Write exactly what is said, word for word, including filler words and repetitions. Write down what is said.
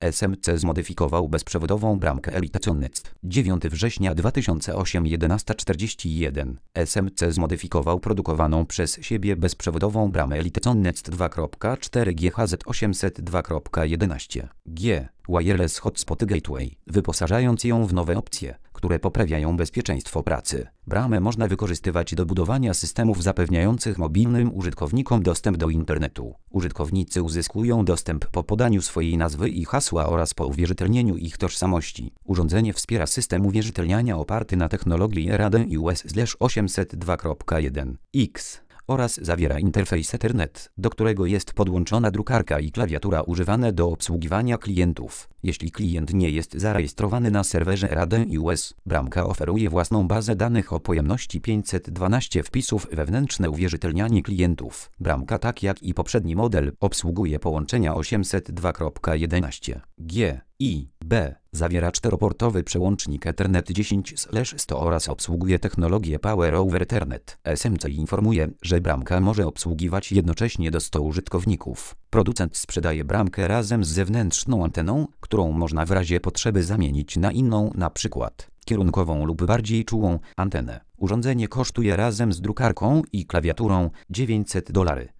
S M C zmodyfikował bezprzewodową bramkę Elite Connect. dziewiątego września dwa tysiące ósmego jedenaście czterdzieści jeden. S M C zmodyfikował produkowaną przez siebie bezprzewodową bramę Elite Connect dwa kropka cztery G H Z osiemset dwa kropka jedenaście G Wireless Hotspot Gateway, wyposażając ją w nowe opcje, które poprawiają bezpieczeństwo pracy. Bramę można wykorzystywać do budowania systemów zapewniających mobilnym użytkownikom dostęp do internetu. Użytkownicy uzyskują dostęp po podaniu swojej nazwy i hasła oraz po uwierzytelnieniu ich tożsamości. Urządzenie wspiera system uwierzytelniania oparty na technologii RADE U S osiemset dwa kropka jeden X. oraz zawiera interfejs Ethernet, do którego jest podłączona drukarka i klawiatura używane do obsługiwania klientów. Jeśli klient nie jest zarejestrowany na serwerze RADE U S, bramka oferuje własną bazę danych o pojemności pięćset dwanaście wpisów wewnętrzne uwierzytelnianie klientów. Bramka, tak jak i poprzedni model, obsługuje połączenia osiemset dwa kropka jedenaście G i B. Zawiera czteroportowy przełącznik Ethernet dziesięć sto oraz obsługuje technologię Power over Ethernet. S M C informuje, że bramka może obsługiwać jednocześnie do stu użytkowników. Producent sprzedaje bramkę razem z zewnętrzną anteną, którą można w razie potrzeby zamienić na inną, na przykład kierunkową lub bardziej czułą antenę. Urządzenie kosztuje razem z drukarką i klawiaturą dziewięćset dolarów.